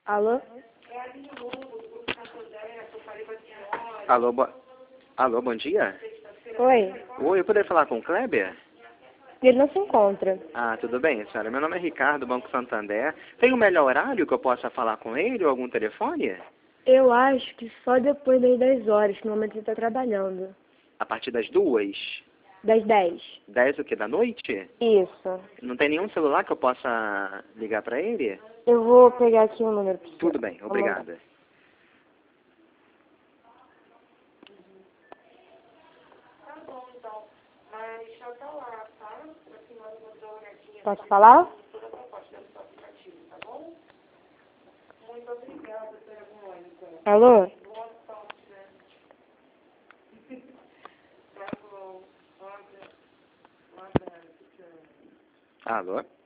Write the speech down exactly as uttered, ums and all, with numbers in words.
Alô? Alô, bo... Alô, bom dia. Oi. Oi, eu poderia falar com o Kleber? Ele não se encontra. Ah, tudo bem, senhora. Meu nome é Ricardo, Banco Santander. Tem um melhor horário que eu possa falar com ele ou algum telefone? Eu acho que só depois das dez horas, que no momento ele está trabalhando. A partir das duas? Das dez. Dez o quê? Da noite? Isso. Não tem nenhum celular que eu possa ligar para ele? Eu vou pegar aqui o número pra você. Tudo bem, Vou mandar. obrigada. Posso falar? Alô? Alô?